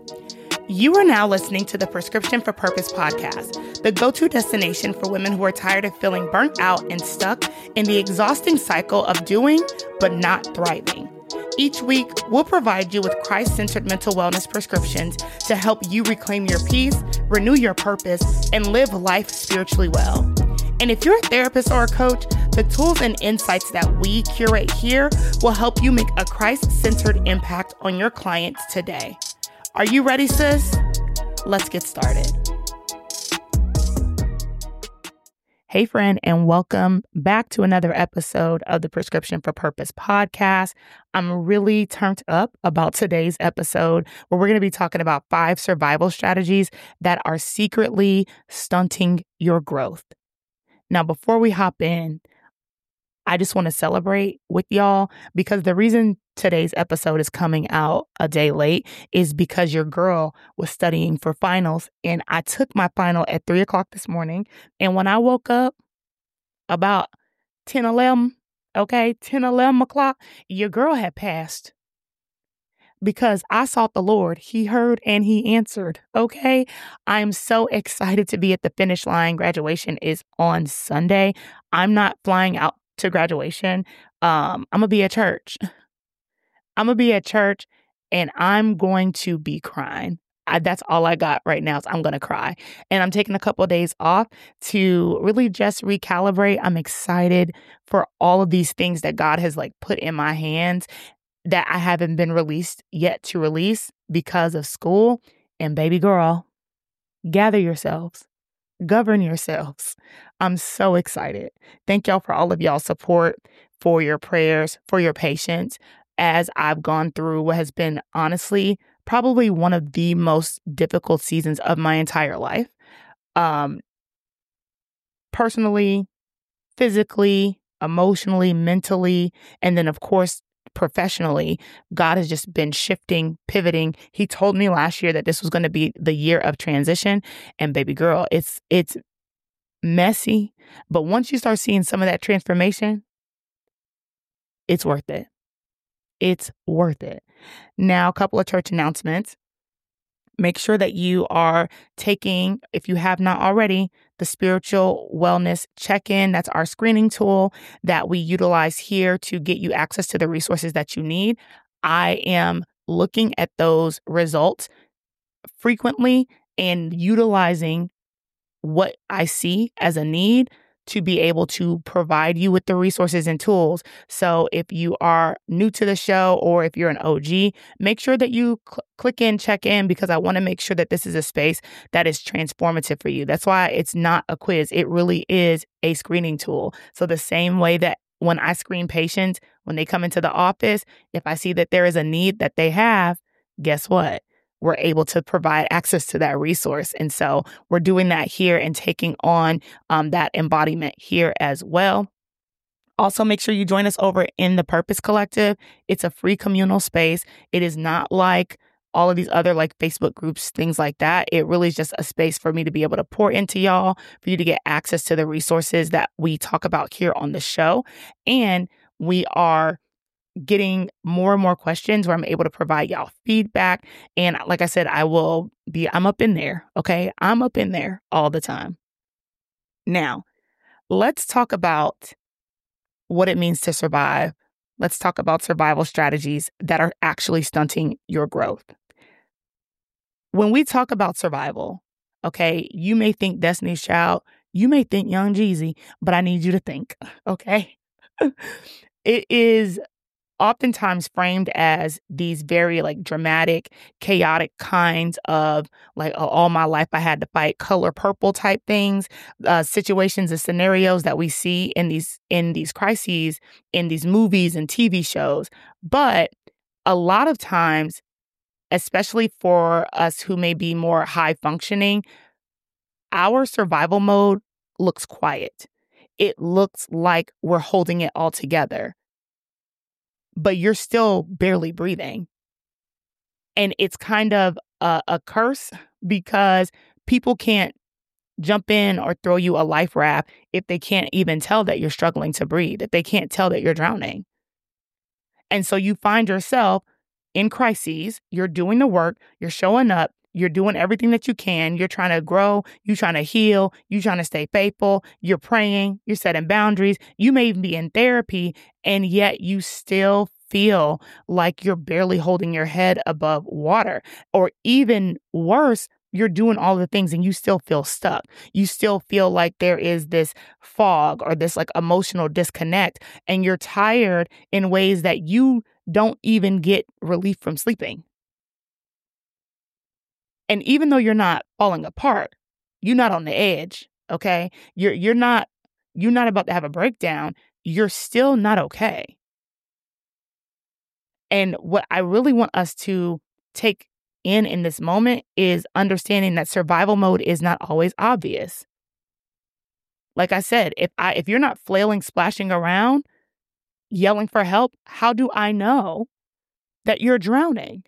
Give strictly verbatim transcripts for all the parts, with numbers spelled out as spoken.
You are now listening to the Prescription for Purpose podcast, the go-to destination for women who are tired of feeling burnt out and stuck in the exhausting cycle of doing but not thriving. Each week, we'll provide you with Christ-centered mental wellness prescriptions to help you reclaim your peace, renew your purpose, and live life spiritually well. And if you're a therapist or a coach, the tools and insights that we curate here will help you make a Christ-centered impact on your clients today. Are you ready, sis? Let's get started. Hey, friend, and welcome back to another episode of the Prescription for Purpose podcast. I'm really turned up about today's episode, where we're going to be talking about five survival strategies that are secretly stunting your growth. Now, before we hop in, I just want to celebrate with y'all, because the reason today's episode is coming out a day late is because your girl was studying for finals, and I took my final at three o'clock this morning. And when I woke up about ten, eleven, okay, ten, eleven o'clock, your girl had passed. Because I sought the Lord, he heard and he answered, okay? I'm so excited to be at the finish line. Graduation is on Sunday. I'm not flying out to graduation. Um, I'm going to be at church. I'm going to be at church and I'm going to be crying. I, that's all I got right now is I'm going to cry. And I'm taking a couple of days off to really just recalibrate. I'm excited for all of these things that God has like put in my hands that I haven't been released yet to release because of school. And baby girl, gather yourselves. Govern yourselves. I'm so excited. Thank y'all for all of y'all's support, for your prayers, for your patience as I've gone through what has been honestly probably one of the most difficult seasons of my entire life. Um, personally, physically, emotionally, mentally, and then of course, professionally, God has just been shifting, pivoting. He told me last year that this was going to be the year of transition. And baby girl, it's it's messy. But once you start seeing some of that transformation, it's worth it. It's worth it. Now, a couple of church announcements. Make sure that you are taking, if you have not already, the spiritual wellness check-in. That's our screening tool that we utilize here to get you access to the resources that you need. I am looking at those results frequently and utilizing what I see as a need to be able to provide you with the resources and tools. So if you are new to the show or if you're an O G, make sure that you cl- click in, check in, because I want to make sure that this is a space that is transformative for you. That's why it's not a quiz. It really is a screening tool. So the same way that when I screen patients, when they come into the office, if I see that there is a need that they have, guess what? We're able to provide access to that resource. And so we're doing that here and taking on um, that embodiment here as well. Also, make sure you join us over in the Purpose Collective. It's a free communal space. It is not like all of these other like Facebook groups, things like that. It really is just a space for me to be able to pour into y'all, for you to get access to the resources that we talk about here on the show. And we are getting more and more questions where I'm able to provide y'all feedback. And like I said, I will be, I'm up in there. Okay. I'm up in there all the time. Now, let's talk about what it means to survive. Let's talk about survival strategies that are actually stunting your growth. When we talk about survival, okay, you may think Destiny's Child, you may think Young Jeezy, but I need you to think, okay? It is oftentimes framed as these very like dramatic, chaotic kinds of like, oh, all my life I had to fight color purple type things, uh, situations and scenarios that we see in these in these crises, in these movies and T V shows. But a lot of times, especially for us who may be more high functioning, our survival mode looks quiet. It looks like we're holding it all together, but you're still barely breathing. And it's kind of a, a curse because people can't jump in or throw you a life raft if they can't even tell that you're struggling to breathe, if they can't tell that you're drowning. And so you find yourself in crises, you're doing the work, you're showing up, you're doing everything that you can. You're trying to grow. You're trying to heal. You're trying to stay faithful. You're praying. You're setting boundaries. You may even be in therapy, and yet you still feel like you're barely holding your head above water. Or even worse, you're doing all the things and you still feel stuck. You still feel like there is this fog or this like emotional disconnect, and you're tired in ways that you don't even get relief from sleeping. And even though you're not falling apart, you're not on the edge, okay? You're you're not you're not about to have a breakdown. You're still not okay. And what I really want us to take in in this moment is understanding that survival mode is not always obvious. Like I said, if I if you're not flailing, splashing around, yelling for help, how do I know that you're drowning?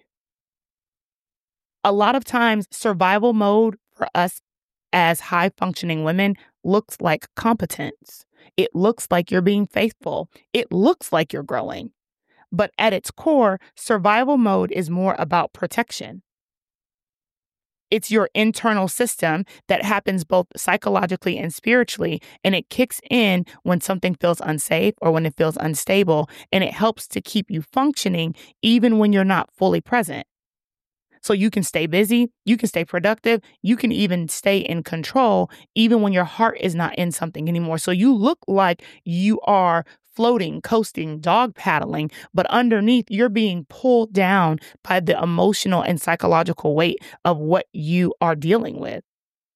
A lot of times, survival mode for us as high functioning women looks like competence. It looks like you're being faithful. It looks like you're growing. But at its core, survival mode is more about protection. It's your internal system that happens both psychologically and spiritually, and it kicks in when something feels unsafe or when it feels unstable, and it helps to keep you functioning even when you're not fully present. So you can stay busy, you can stay productive, you can even stay in control, even when your heart is not in something anymore. So you look like you are floating, coasting, dog paddling, but underneath you're being pulled down by the emotional and psychological weight of what you are dealing with.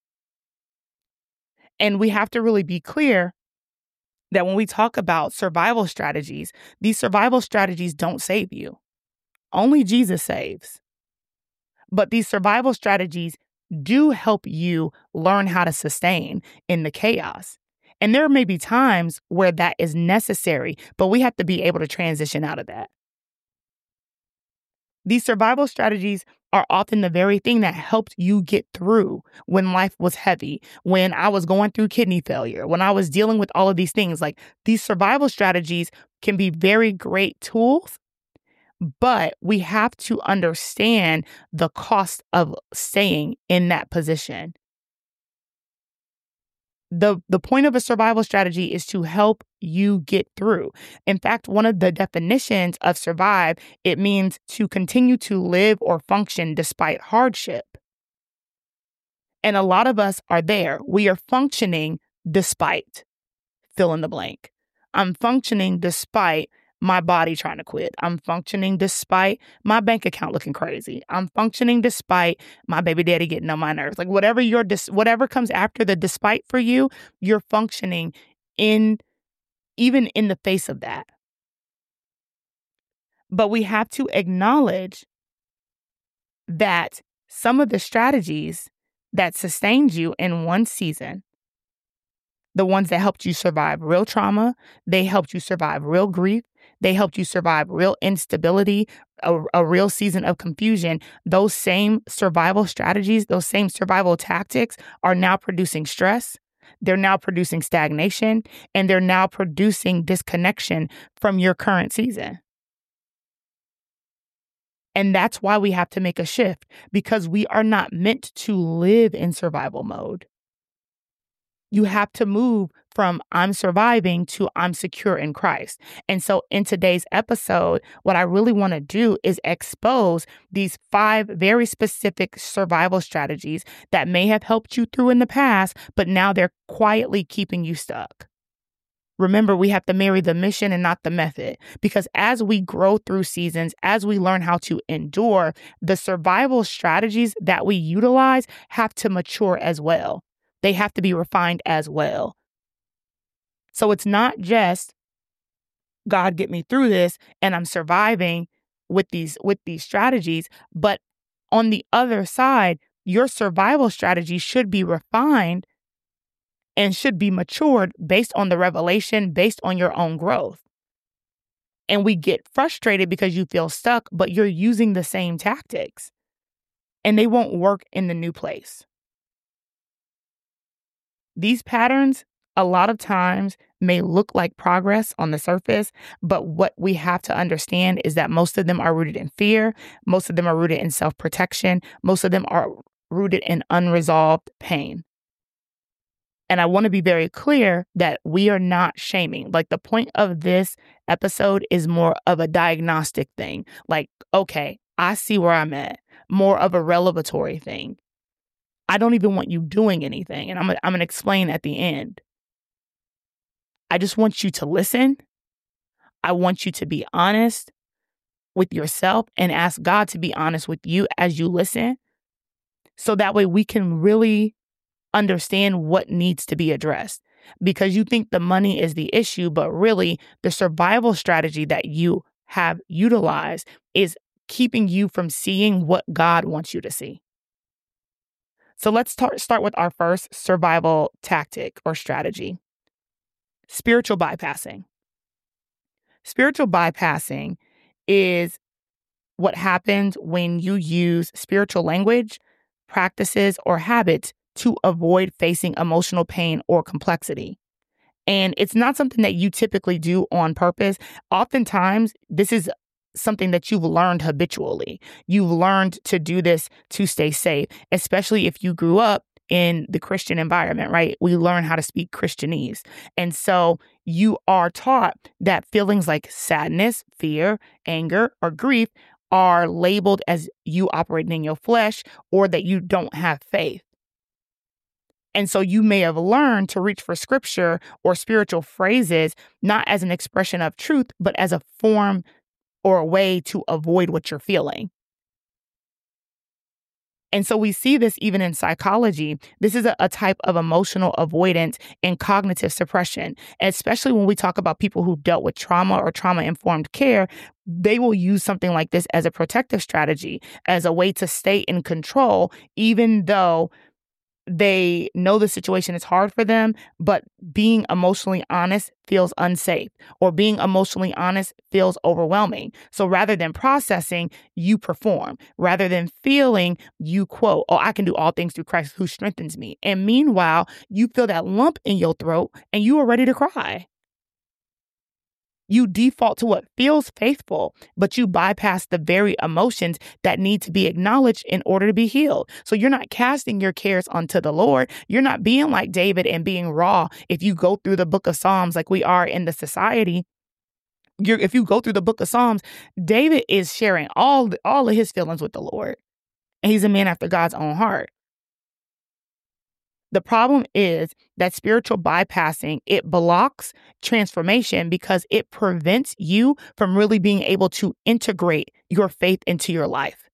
And we have to really be clear that when we talk about survival strategies, these survival strategies don't save you. Only Jesus saves. But these survival strategies do help you learn how to sustain in the chaos. And there may be times where that is necessary, but we have to be able to transition out of that. These survival strategies are often the very thing that helped you get through when life was heavy, when I was going through kidney failure, when I was dealing with all of these things. Like, these survival strategies can be very great tools, but we have to understand the cost of staying in that position. The, the point of a survival strategy is to help you get through. In fact, one of the definitions of survive, it means to continue to live or function despite hardship. And a lot of us are there. We are functioning despite fill in the blank. I'm functioning despite my body trying to quit. I'm functioning despite my bank account looking crazy. I'm functioning despite my baby daddy getting on my nerves. Like, whatever your dis- whatever comes after the despite for you, you're functioning in even in the face of that. But we have to acknowledge that some of the strategies that sustained you in one season, the ones that helped you survive real trauma, they helped you survive real grief, they helped you survive real instability, a, a real season of confusion. Those same survival strategies, those same survival tactics are now producing stress. They're now producing stagnation, and they're now producing disconnection from your current season. And that's why we have to make a shift, because we are not meant to live in survival mode. You have to move from I'm surviving to I'm secure in Christ. And so in today's episode, what I really want to do is expose these five very specific survival strategies that may have helped you through in the past, but now they're quietly keeping you stuck. Remember, we have to marry the mission and not the method, because as we grow through seasons, as we learn how to endure, the survival strategies that we utilize have to mature as well. They have to be refined as well. So it's not just, God, get me through this, and I'm surviving with these with these strategies. But on the other side, your survival strategy should be refined and should be matured based on the revelation, based on your own growth. And we get frustrated because you feel stuck, but you're using the same tactics, and they won't work in the new place. These patterns a lot of times may look like progress on the surface, but what we have to understand is that most of them are rooted in fear. Most of them are rooted in self-protection. Most of them are rooted in unresolved pain. And I want to be very clear that we are not shaming. Like, the point of this episode is more of a diagnostic thing. Like, okay, I see where I'm at. More of a revelatory thing. I don't even want you doing anything. And I'm, I'm going to explain at the end. I just want you to listen. I want you to be honest with yourself and ask God to be honest with you as you listen. So that way we can really understand what needs to be addressed. Because you think the money is the issue, but really the survival strategy that you have utilized is keeping you from seeing what God wants you to see. So let's tar- start with our first survival tactic or strategy. Spiritual bypassing. Spiritual bypassing is what happens when you use spiritual language, practices, or habits to avoid facing emotional pain or complexity. And it's not something that you typically do on purpose. Oftentimes, this is something that you've learned habitually. You've learned to do this to stay safe, especially if you grew up in the Christian environment, right? We learn how to speak Christianese. And so you are taught that feelings like sadness, fear, anger, or grief are labeled as you operating in your flesh or that you don't have faith. And so you may have learned to reach for scripture or spiritual phrases, not as an expression of truth, but as a form or a way to avoid what you're feeling. And so we see this even in psychology. This is a, a type of emotional avoidance and cognitive suppression, especially when we talk about people who dealt with trauma or trauma-informed care. They will use something like this as a protective strategy, as a way to stay in control, even though they know the situation is hard for them, but being emotionally honest feels unsafe, or being emotionally honest feels overwhelming. So rather than processing, you perform. Rather than feeling, you quote, "Oh, I can do all things through Christ who strengthens me." And meanwhile, you feel that lump in your throat and you are ready to cry. You default to what feels faithful, but you bypass the very emotions that need to be acknowledged in order to be healed. So you're not casting your cares onto the Lord. You're not being like David and being raw. If you go through the book of Psalms like we are in the society, you're, if you go through the book of Psalms, David is sharing all, all of his feelings with the Lord. And he's a man after God's own heart. The problem is that spiritual bypassing, it blocks transformation because it prevents you from really being able to integrate your faith into your life.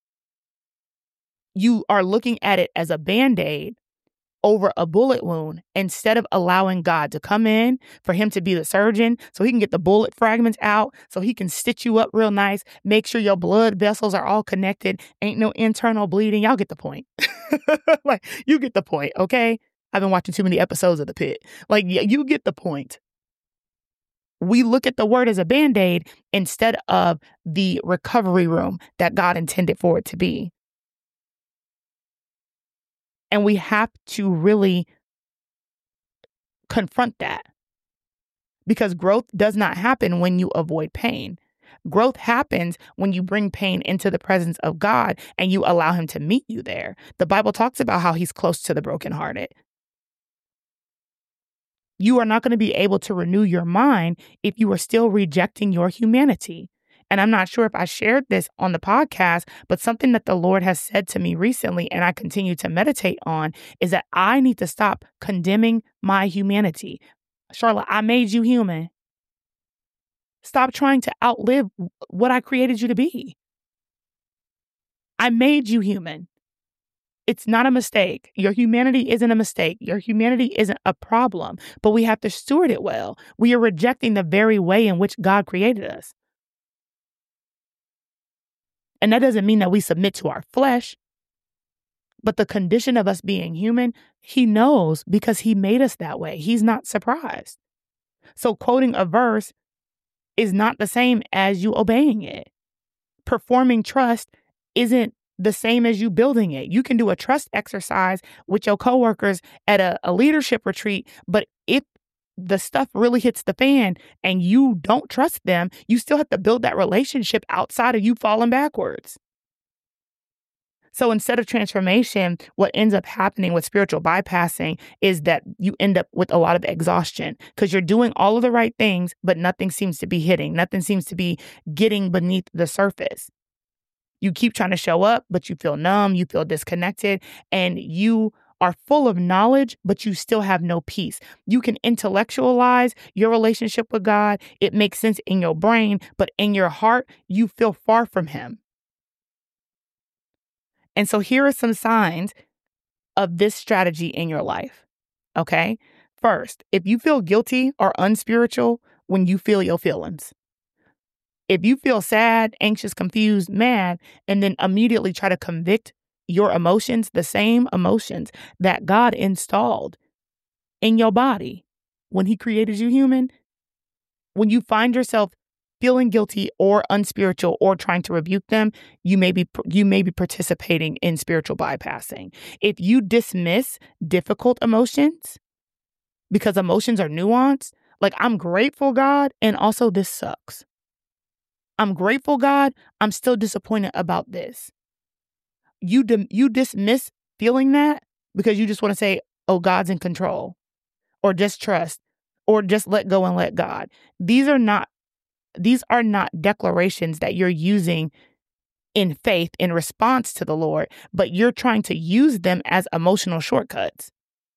You are looking at it as a Band-Aid over a bullet wound instead of allowing God to come in, for him to be the surgeon so he can get the bullet fragments out, so he can stitch you up real nice, make sure your blood vessels are all connected, ain't no internal bleeding. Y'all get the point. Like, you get the point, okay? I've been watching too many episodes of The Pit. Like, yeah, you get the point. We look at the word as a Band-Aid instead of the recovery room that God intended for it to be. And we have to really confront that, because growth does not happen when you avoid pain. Growth happens when you bring pain into the presence of God and you allow him to meet you there. The Bible talks about how he's close to the brokenhearted. You are not going to be able to renew your mind if you are still rejecting your humanity. And I'm not sure if I shared this on the podcast, but something that the Lord has said to me recently and I continue to meditate on is that I need to stop condemning my humanity. Charlotte, I made you human. Stop trying to outlive what I created you to be. I made you human. It's not a mistake. Your humanity isn't a mistake. Your humanity isn't a problem, but we have to steward it well. We are rejecting the very way in which God created us. And that doesn't mean that we submit to our flesh, but the condition of us being human, he knows because he made us that way. He's not surprised. So quoting a verse is not the same as you obeying it. Performing trust isn't the same as you building it. You can do a trust exercise with your coworkers at a, a leadership retreat, but if the stuff really hits the fan and you don't trust them, you still have to build that relationship outside of you falling backwards. So instead of transformation, what ends up happening with spiritual bypassing is that you end up with a lot of exhaustion because you're doing all of the right things, but nothing seems to be hitting. Nothing seems to be getting beneath the surface. You keep trying to show up, but you feel numb, you feel disconnected, and you are full of knowledge, but you still have no peace. You can intellectualize your relationship with God. It makes sense in your brain, but in your heart, you feel far from Him. And so here are some signs of this strategy in your life. Okay. First, if you feel guilty or unspiritual when you feel your feelings, if you feel sad, anxious, confused, mad, and then immediately try to convict your emotions, the same emotions that God installed in your body when He created you human, when you find yourself feeling guilty or unspiritual or trying to rebuke them, you may be you may be participating in spiritual bypassing. If you dismiss difficult emotions because emotions are nuanced, like I'm grateful, God, and also this sucks. I'm grateful, God, I'm still disappointed about this. You dim- you dismiss feeling that because you just want to say, oh, God's in control, or just trust, or just let go and let God. These are not These are not declarations that you're using in faith in response to the Lord, but you're trying to use them as emotional shortcuts.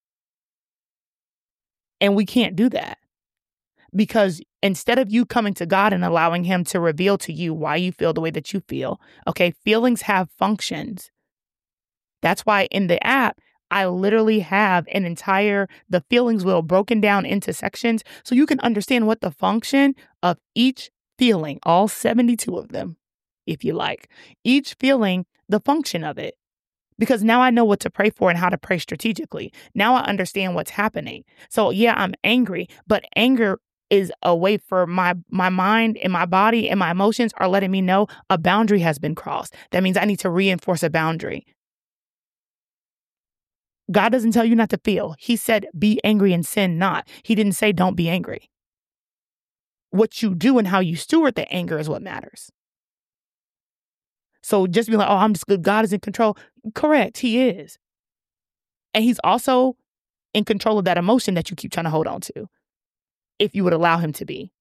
And we can't do that because instead of you coming to God and allowing Him to reveal to you why you feel the way that you feel, okay, feelings have functions. That's why in the app, I literally have an entire, the feelings wheel broken down into sections so you can understand what the function of each feeling, all seventy-two of them, if you like, each feeling, the function of it. Because now I know what to pray for and how to pray strategically. Now I understand what's happening. So yeah, I'm angry, but anger is a way for my, my mind and my body and my emotions are letting me know a boundary has been crossed. That means I need to reinforce a boundary. God doesn't tell you not to feel. He said, be angry and sin not. He didn't say, don't be angry. What you do and how you steward the anger is what matters. So just be like, oh, I'm just good. God is in control. Correct. He is. And He's also in control of that emotion that you keep trying to hold on to, if you would allow Him to be.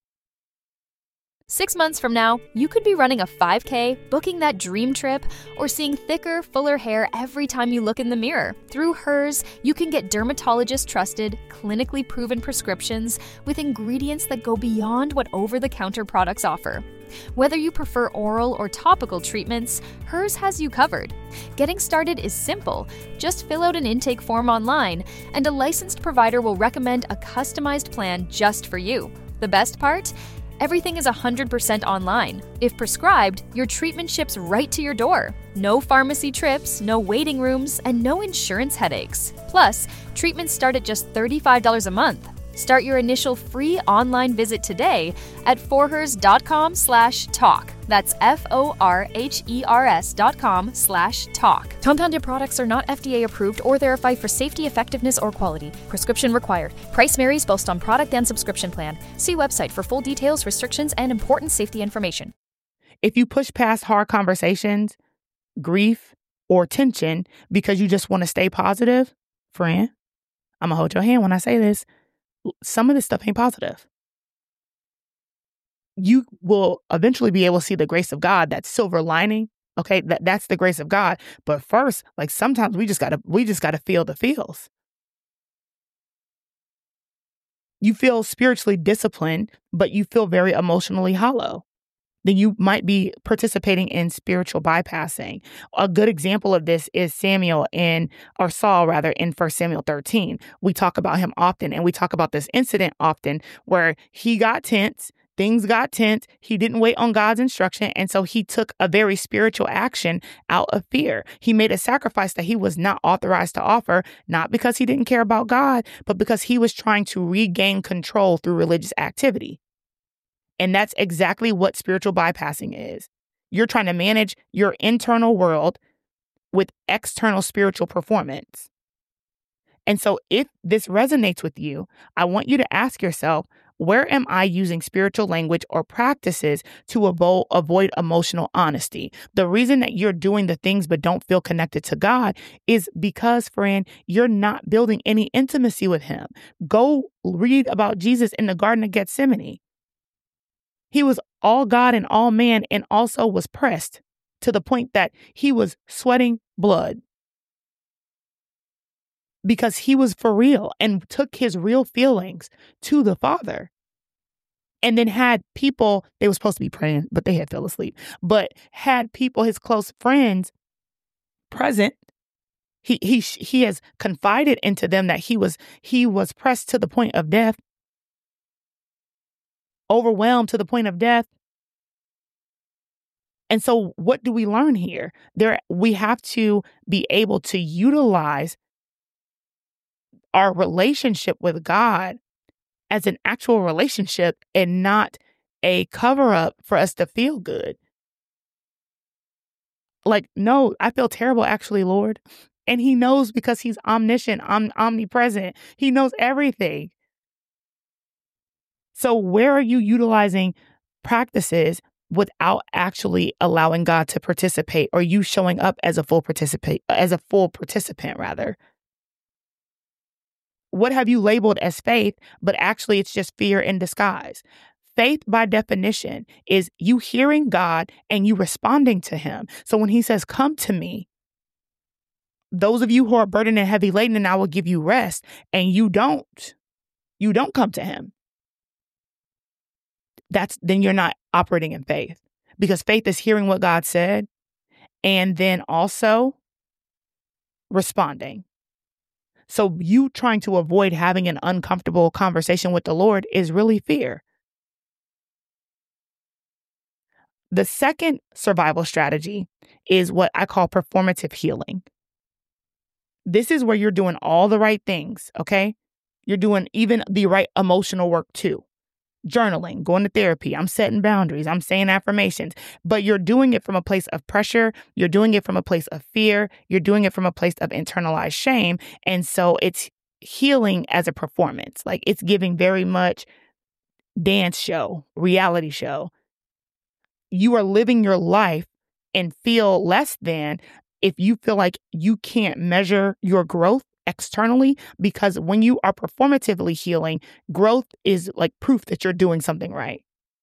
Six months from now, you could be running a five K, booking that dream trip, or seeing thicker, fuller hair every time you look in the mirror. Through Hers, you can get dermatologist-trusted, clinically proven prescriptions with ingredients that go beyond what over-the-counter products offer. Whether you prefer oral or topical treatments, Hers has you covered. Getting started is simple. Just fill out an intake form online, and a licensed provider will recommend a customized plan just for you. The best part? Everything is one hundred percent online. If prescribed, your treatment ships right to your door. No pharmacy trips, no waiting rooms, and no insurance headaches. Plus, treatments start at just thirty-five dollars a month. Start your initial free online visit today at forhers.com slash talk. That's F-O-R-H-E-R-S dot com slash talk. Compounded products are not F D A approved or verified for safety, effectiveness, or quality. Prescription required. Price varies based on product and subscription plan. See website for full details, restrictions, and important safety information. If you push past hard conversations, grief, or tension because you just want to stay positive, friend, I'm going to hold your hand when I say this. Some of this stuff ain't positive. You will eventually be able to see the grace of God, that silver lining. Okay, that, that's the grace of God. But first, like sometimes we just gotta we just gotta feel the feels. You feel spiritually disciplined, but you feel very emotionally hollow. Then you might be participating in spiritual bypassing. A good example of this is Samuel in, or Saul rather, in First Samuel thirteen. We talk about him often, and we talk about this incident often where he got tense, things got tense, he didn't wait on God's instruction, and so he took a very spiritual action out of fear. He made a sacrifice that he was not authorized to offer, not because he didn't care about God, but because he was trying to regain control through religious activity. And that's exactly what spiritual bypassing is. You're trying to manage your internal world with external spiritual performance. And so if this resonates with you, I want you to ask yourself, where am I using spiritual language or practices to avo- avoid emotional honesty? The reason that you're doing the things but don't feel connected to God is because, friend, you're not building any intimacy with him. Go read about Jesus in the Garden of Gethsemane. He was all God and all man, and also was pressed to the point that he was sweating blood because he was for real and took his real feelings to the Father. And then had people, they were supposed to be praying, but they had fell asleep, but had people, his close friends present. He he he has confided into them that he was he was pressed to the point of death, overwhelmed to the point of death. And so what do we learn here? There, we have to be able to utilize our relationship with God as an actual relationship and not a cover up for us to feel good. Like, no, I feel terrible, actually, Lord. And he knows because he's omniscient, om- omnipresent. He knows everything. So where are you utilizing practices without actually allowing God to participate, or you showing up as a full participate, as a full participant, rather? What have you labeled as faith, but actually it's just fear in disguise? Faith, by definition, is you hearing God and you responding to him. So when he says, come to me, those of you who are burdened and heavy laden, and I will give you rest, and you don't, you don't come to him, that's, then you're not operating in faith, because faith is hearing what God said and then also responding. So you trying to avoid having an uncomfortable conversation with the Lord is really fear. The second survival strategy is what I call performative healing. This is where you're doing all the right things, okay? You're doing even the right emotional work too. Journaling, going to therapy, I'm setting boundaries, I'm saying affirmations, but you're doing it from a place of pressure. You're doing it from a place of fear. You're doing it from a place of internalized shame. And so it's healing as a performance. Like, it's giving very much dance show, reality show. You are living your life and feel less than if you feel like you can't measure your growth externally, because when you are performatively healing, growth is like proof that you're doing something right.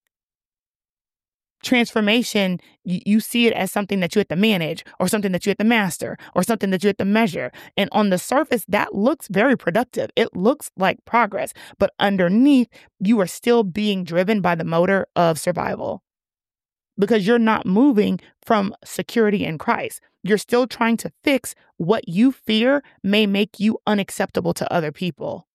Transformation, you, you see it as something that you have to manage, or something that you have to master, or something that you have to measure. And on the surface, that looks very productive. It looks like progress, but underneath, you are still being driven by the motor of survival, because you're not moving from security in Christ. You're still trying to fix what you fear may make you unacceptable to other people.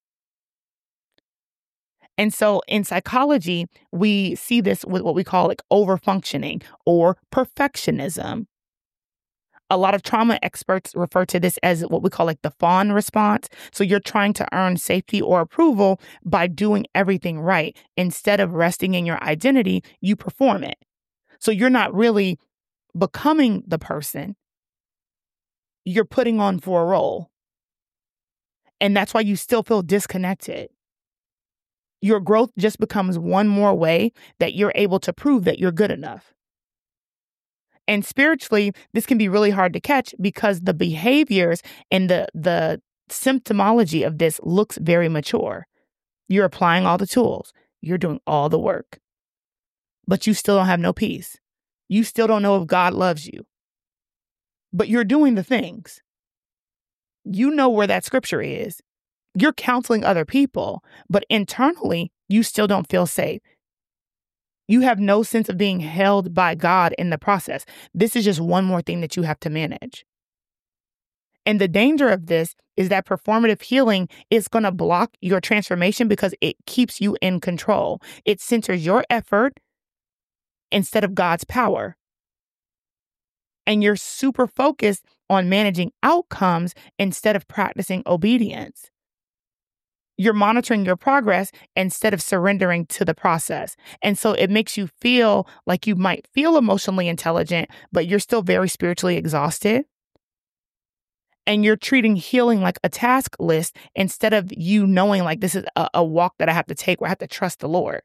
And so in psychology, we see this with what we call like overfunctioning or perfectionism. A lot of trauma experts refer to this as what we call like the fawn response. So you're trying to earn safety or approval by doing everything right. Instead of resting in your identity, you perform it. So you're not really becoming the person. You're putting on for a role. And that's why you still feel disconnected. Your growth just becomes one more way that you're able to prove that you're good enough. And spiritually, this can be really hard to catch, because the behaviors and the, the symptomology of this looks very mature. You're applying all the tools. You're doing all the work. But you still don't have no peace. You still don't know if God loves you. But you're doing the things. You know where that scripture is. You're counseling other people, but internally, you still don't feel safe. You have no sense of being held by God in the process. This is just one more thing that you have to manage. And the danger of this is that performative healing is going to block your transformation because it keeps you in control. It centers your effort instead of God's power. And you're super focused on managing outcomes instead of practicing obedience. You're monitoring your progress instead of surrendering to the process. And so it makes you feel like you might feel emotionally intelligent, but you're still very spiritually exhausted. And you're treating healing like a task list instead of you knowing like this is a, a walk that I have to take where I have to trust the Lord.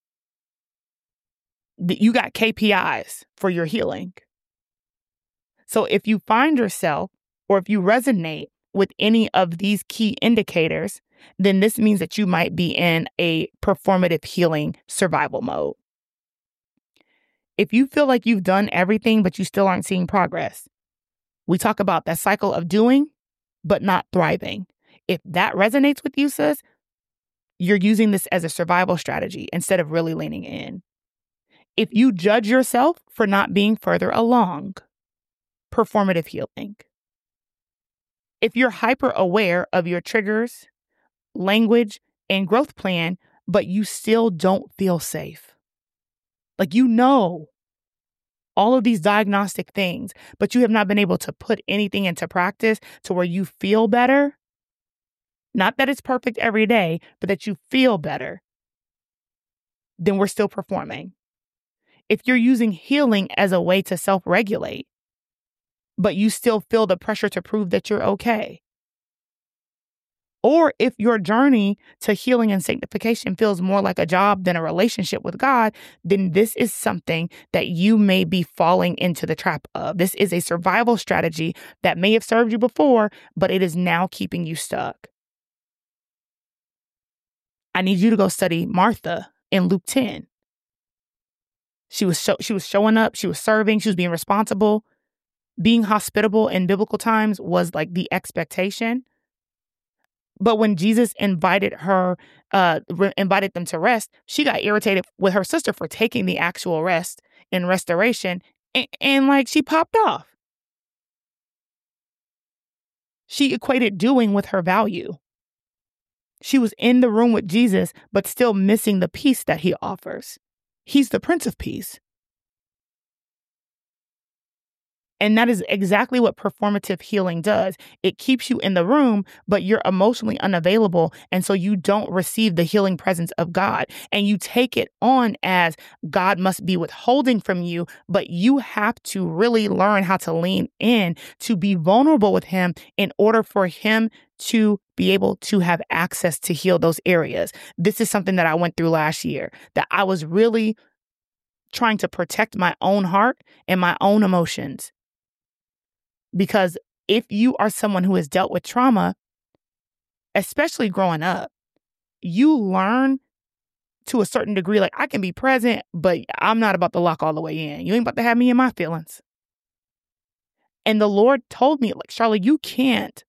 You got K P Is for your healing. So if you find yourself or if you resonate with any of these key indicators, then this means that you might be in a performative healing survival mode. If you feel like you've done everything, but you still aren't seeing progress, we talk about that cycle of doing, but not thriving. If that resonates with you, sis, you're using this as a survival strategy instead of really leaning in. If you judge yourself for not being further along, performative healing. If you're hyper aware of your triggers, language, and growth plan, but you still don't feel safe. Like you know all of these diagnostic things, but you have not been able to put anything into practice to where you feel better. Not that it's perfect every day, but that you feel better. Then we're still performing. If you're using healing as a way to self-regulate, but you still feel the pressure to prove that you're okay. Or if your journey to healing and sanctification feels more like a job than a relationship with God, then this is something that you may be falling into the trap of. This is a survival strategy that may have served you before, but it is now keeping you stuck. I need you to go study Martha in Luke ten. She was show, she was showing up, she was serving, she was being responsible. Being hospitable in biblical times was like the expectation. But when Jesus invited her, uh, re- invited them to rest, she got irritated with her sister for taking the actual rest and restoration. And, and like she popped off. She equated doing with her value. She was in the room with Jesus, but still missing the peace that he offers. He's the Prince of Peace. And that is exactly what performative healing does. It keeps you in the room, but you're emotionally unavailable. And so you don't receive the healing presence of God. And you take it on as God must be withholding from you, but you have to really learn how to lean in, to be vulnerable with him in order for him to be able to have access to heal those areas. This is something that I went through last year, that I was really trying to protect my own heart and my own emotions. Because if you are someone who has dealt with trauma, especially growing up, you learn to a certain degree, like I can be present, but I'm not about to lock all the way in. You ain't about to have me in my feelings. And the Lord told me, like, Charlotte, you can't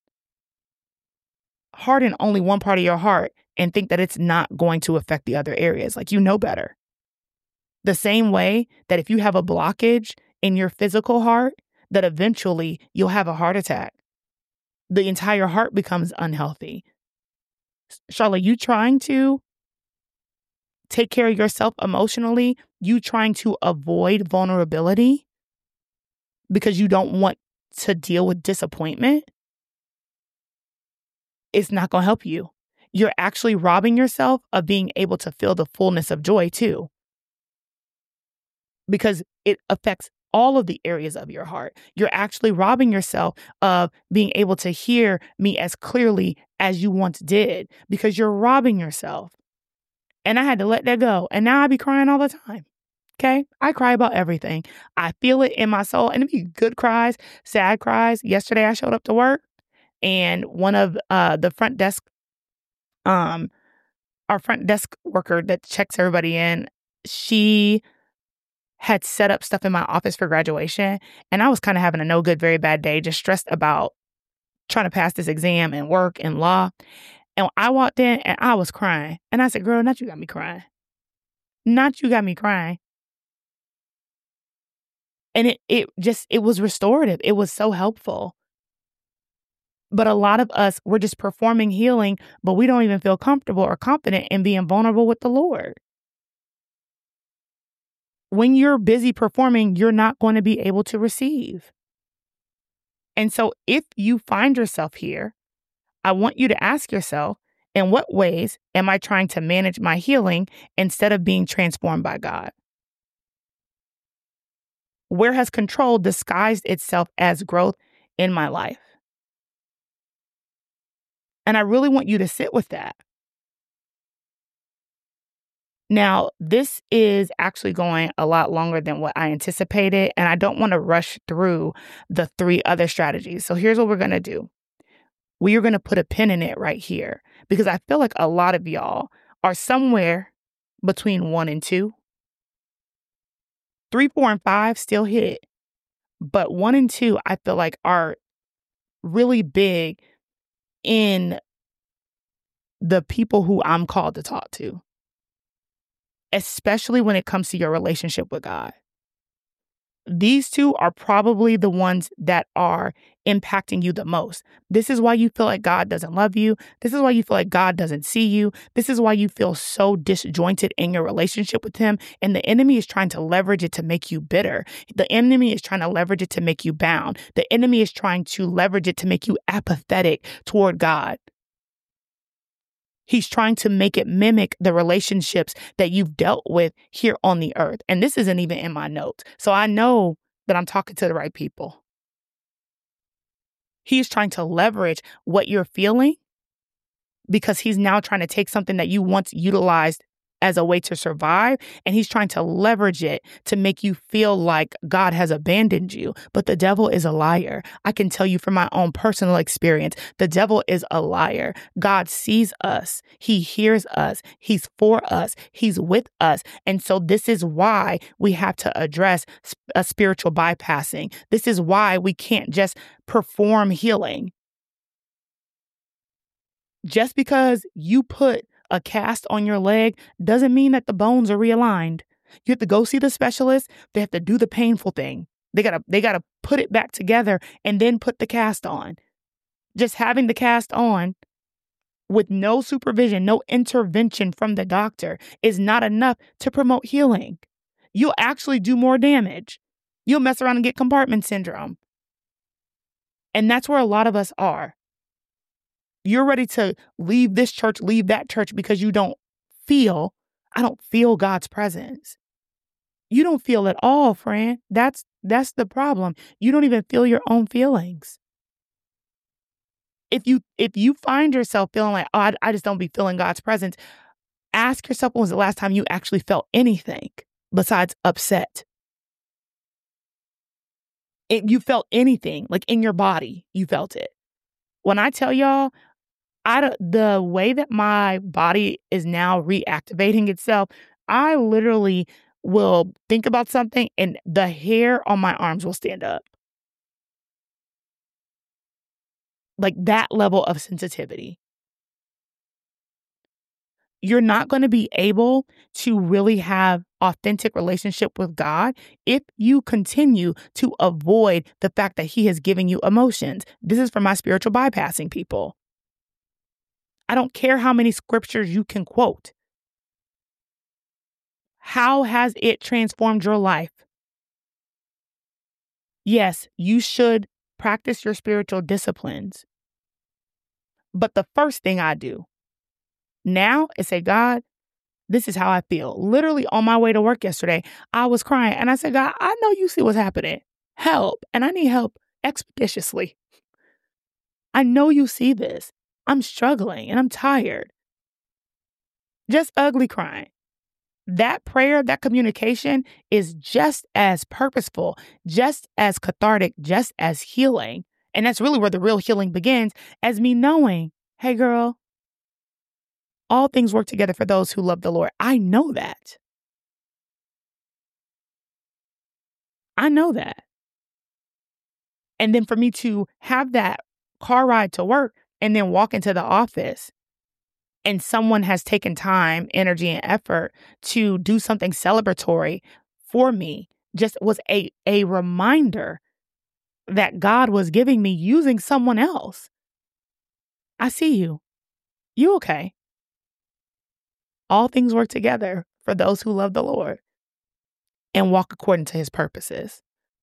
harden only one part of your heart and think that it's not going to affect the other areas. Like, you know better. The same way that if you have a blockage in your physical heart, that eventually you'll have a heart attack. The entire heart becomes unhealthy. Charlotte, you trying to take care of yourself emotionally, you trying to avoid vulnerability because you don't want to deal with disappointment, it's not going to help you. You're actually robbing yourself of being able to feel the fullness of joy too. Because it affects all of the areas of your heart. You're actually robbing yourself of being able to hear me as clearly as you once did because you're robbing yourself. And I had to let that go. And now I be crying all the time. Okay? I cry about everything. I feel it in my soul. And it be good cries, sad cries. Yesterday I showed up to work and one of uh, the front desk, um, our front desk worker that checks everybody in, she had set up stuff in my office for graduation. And I was kind of having a no good, very bad day, just stressed about trying to pass this exam and work and law. And I walked in and I was crying. And I said, girl, not you got me crying. Not you got me crying. And it it just, it was restorative. It was so helpful. But a lot of us, we're just performing healing, but we don't even feel comfortable or confident in being vulnerable with the Lord. When you're busy performing, you're not going to be able to receive. And so if you find yourself here, I want you to ask yourself, in what ways am I trying to manage my healing instead of being transformed by God? Where has control disguised itself as growth in my life? And I really want you to sit with that. Now, this is actually going a lot longer than what I anticipated, and I don't want to rush through the three other strategies. So here's what we're going to do. We are going to put a pin in it right here because I feel like a lot of y'all are somewhere between one and two. Three, four, and five still hit. But one and two, I feel like are really big in the people who I'm called to talk to, especially when it comes to your relationship with God. These two are probably the ones that are impacting you the most. This is why you feel like God doesn't love you. This is why you feel like God doesn't see you. This is why you feel so disjointed in your relationship with him. And the enemy is trying to leverage it to make you bitter. The enemy is trying to leverage it to make you bound. The enemy is trying to leverage it to make you apathetic toward God. He's trying to make it mimic the relationships that you've dealt with here on the earth. And this isn't even in my notes. So I know that I'm talking to the right people. He's trying to leverage what you're feeling because he's now trying to take something that you once utilized as a way to survive, and he's trying to leverage it to make you feel like God has abandoned you. But the devil is a liar. I can tell you from my own personal experience, the devil is a liar. God sees us. He hears us. He's for us. He's with us. And so this is why we have to address a spiritual bypassing. This is why we can't just perform healing. Just because you put a cast on your leg doesn't mean that the bones are realigned. You have to go see the specialist. They have to do the painful thing. They gotta, they gotta put it back together and then put the cast on. Just having the cast on with no supervision, no intervention from the doctor is not enough to promote healing. You'll actually do more damage. You'll mess around and get compartment syndrome. And that's where a lot of us are. You're ready to leave this church, leave that church because you don't feel, I don't feel God's presence. You don't feel at all, friend. That's, that's the problem. You don't even feel your own feelings. If you, if you find yourself feeling like, oh, I, I just don't be feeling God's presence, ask yourself, when was the last time you actually felt anything besides upset? It, you felt anything, like in your body, you felt it. When I tell y'all, I don't, the way that my body is now reactivating itself, I literally will think about something and the hair on my arms will stand up. Like that level of sensitivity. You're not going to be able to really have authentic relationship with God if you continue to avoid the fact that he has given you emotions. This is for my spiritual bypassing people. I don't care how many scriptures you can quote. How has it transformed your life? Yes, you should practice your spiritual disciplines. But the first thing I do now is say, God, this is how I feel. Literally on my way to work yesterday, I was crying and I said, God, I know you see what's happening. Help. And I need help expeditiously. I know you see this. I'm struggling and I'm tired. Just ugly crying. That prayer, that communication is just as purposeful, just as cathartic, just as healing. And that's really where the real healing begins, as me knowing, hey, girl, all things work together for those who love the Lord. I know that. I know that. And then for me to have that car ride to work and then walk into the office and someone has taken time, energy, and effort to do something celebratory for me just was a, a reminder that God was giving me using someone else. I see you. You okay? All things work together for those who love the Lord and walk according to his purposes.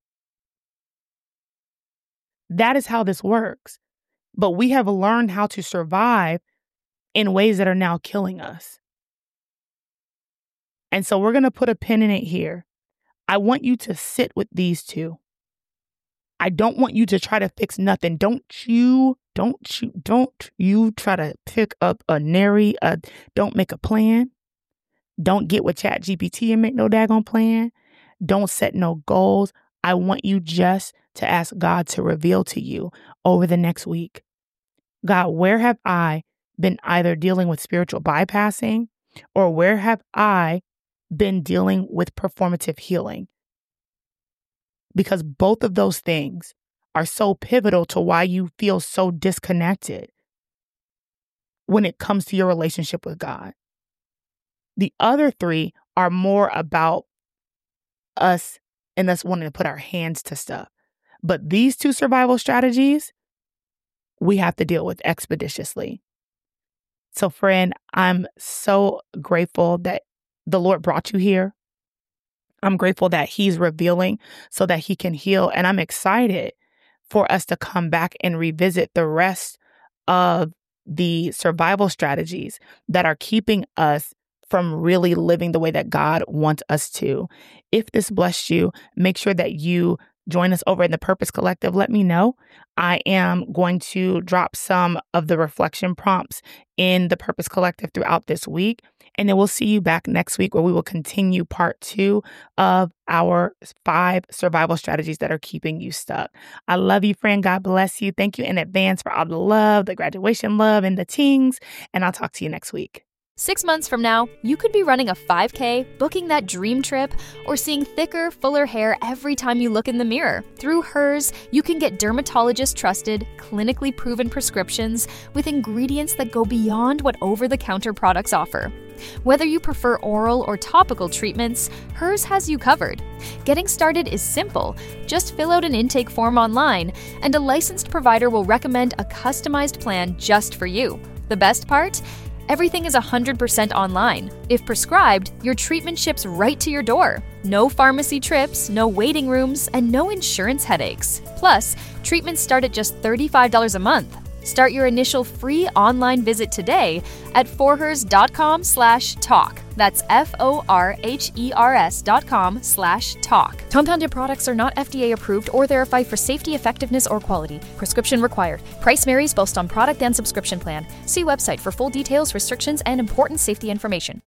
That is how this works. But we have learned how to survive in ways that are now killing us. And so we're going to put a pin in it here. I want you to sit with these two. I don't want you to try to fix nothing. Don't you, don't you, don't you try to pick up a nary, a, don't make a plan. Don't get with Chat G P T and make no daggone plan. Don't set no goals. I want you just to ask God to reveal to you over the next week. God, where have I been either dealing with spiritual bypassing, or where have I been dealing with performative healing? Because both of those things are so pivotal to why you feel so disconnected when it comes to your relationship with God. The other three are more about us and us wanting to put our hands to stuff. But these two survival strategies, we have to deal with expeditiously. So friend, I'm so grateful that the Lord brought you here. I'm grateful that he's revealing so that he can heal. And I'm excited for us to come back and revisit the rest of the survival strategies that are keeping us from really living the way that God wants us to. If this blessed you, make sure that you join us over in the Purpose Collective. Let me know. I am going to drop some of the reflection prompts in the Purpose Collective throughout this week. And then we'll see you back next week where we will continue part two of our five survival strategies that are keeping you stuck. I love you, friend. God bless you. Thank you in advance for all the love, the graduation love, and the tings. And I'll talk to you next week. Six months from now, you could be running a five K, booking that dream trip, or seeing thicker, fuller hair every time you look in the mirror. Through Hers, you can get dermatologist-trusted, clinically proven prescriptions with ingredients that go beyond what over-the-counter products offer. Whether you prefer oral or topical treatments, Hers has you covered. Getting started is simple. Just fill out an intake form online, and a licensed provider will recommend a customized plan just for you. The best part? Everything is one hundred percent online. If prescribed, your treatment ships right to your door. No pharmacy trips, no waiting rooms, and no insurance headaches. Plus, treatments start at just thirty-five dollars a month. Start your initial free online visit today at forhers.com slash talk. That's F-O-R-H-E-R-S dot com slash talk. Compounded products are not F D A approved or verified for safety, effectiveness, or quality. Prescription required. Price varies based on product and subscription plan. See website for full details, restrictions, and important safety information.